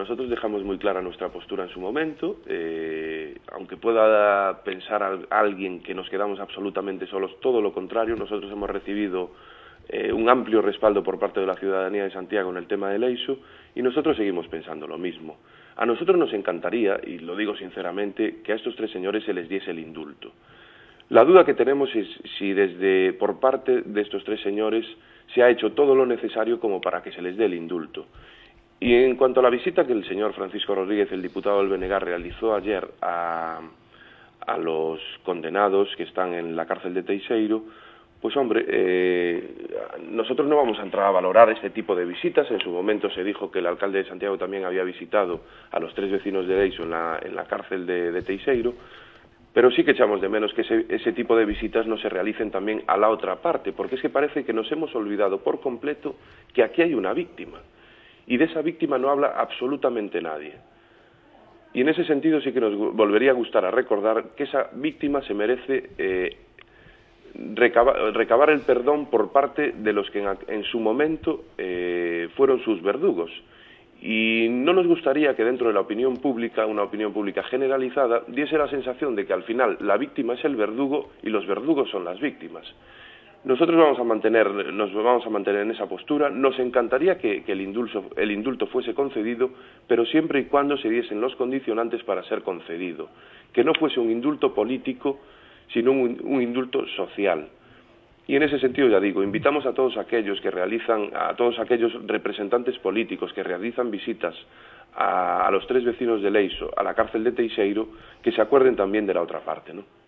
nosotros dejamos muy clara nuestra postura en su momento, aunque pueda pensar alguien que nos quedamos absolutamente solos, todo lo contrario, nosotros hemos recibido un amplio respaldo por parte de la ciudadanía de Santiago en el tema del EISU y nosotros seguimos pensando lo mismo. A nosotros nos encantaría, y lo digo sinceramente, que a estos tres señores se les diese el indulto. La duda que tenemos es si por parte de estos tres señores se ha hecho todo lo necesario como para que se les dé el indulto. Y en cuanto a la visita que el señor Francisco Rodríguez, el diputado del BNG, realizó ayer a los condenados que están en la cárcel de Teixeiro, pues hombre, nosotros no vamos a entrar a valorar este tipo de visitas. En su momento se dijo que el alcalde de Santiago también había visitado a los tres vecinos de Eiso en la cárcel de Teixeiro, pero sí que echamos de menos que ese tipo de visitas no se realicen también a la otra parte, porque es que parece que nos hemos olvidado por completo que aquí hay una víctima, y de esa víctima no habla absolutamente nadie. Y en ese sentido sí que nos volvería a gustar a recordar que esa víctima se merece recabar el perdón por parte de los que en su momento fueron sus verdugos. Y no nos gustaría que dentro de la opinión pública, una opinión pública generalizada, diese la sensación de que al final la víctima es el verdugo y los verdugos son las víctimas. Nosotros nos vamos a mantener en esa postura. Nos encantaría que el indulto fuese concedido, pero siempre y cuando se diesen los condicionantes para ser concedido. Que no fuese un indulto político, sino un indulto social. Y en ese sentido, ya digo, invitamos a todos aquellos representantes políticos que realizan visitas a los tres vecinos de Eiso, a la cárcel de Teixeiro, que se acuerden también de la otra parte, ¿no?